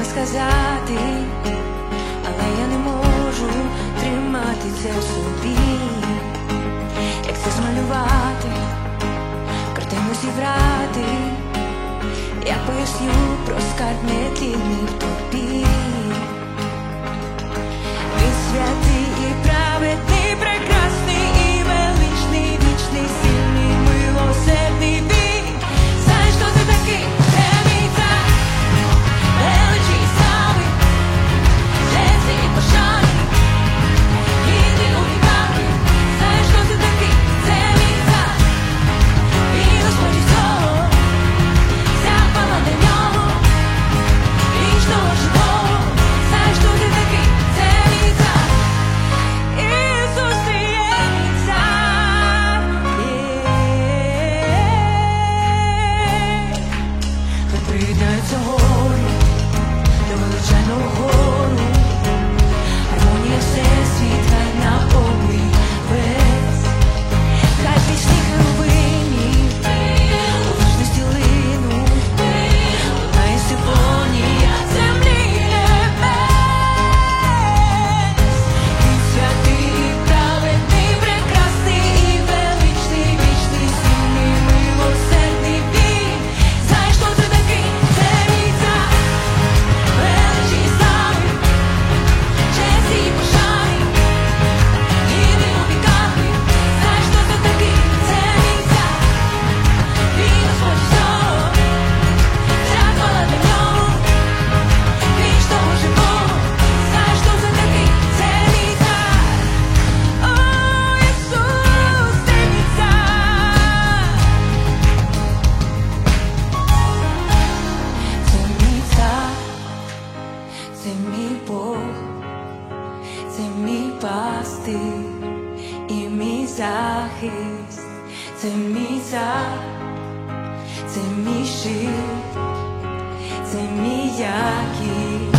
сказати, але я не можу тримати це в собі. Як це змалювати, картину зібрати, як поясню про скарб нетлінний в тобі. Ти святий і праведний, прекрасний і величний, вічний, сильний, милосердний він. Знаєш, хто ти такий? Це мій цар, величі і слави, честі і пошани, гідний у віках. Знаєш, хто ти такий? Це мій цар, він Господь всього, вся хвала для нього, вічного живого. Знаєш, хто ти такий? Це мій цар, Ісус, ти є мій цар. Хай приєднаються гори до величезного хору, гармонія всесвіт, хай наповнить весь. Хай пісні херовимів у вічності линуть, лунає симфонія землі і небес. Він святий і праведний, прекрасний і величний, вічний, сильний, милосердний він. Знаєш, хто ти такий? Це мій цар, величі і слави, честі і пошани, гідний у віках. Знаєш, хто ти такий? Це мій цар, він Господь всього, вся хвала для нього, вічного живого. Знаєш, хто це такий? Це мій цар. О, Ісус, ти мій цар. Це мій цар, це мій Бог, це мій пастир і мій захист. Це мій цар, це мій щит, це мій якір.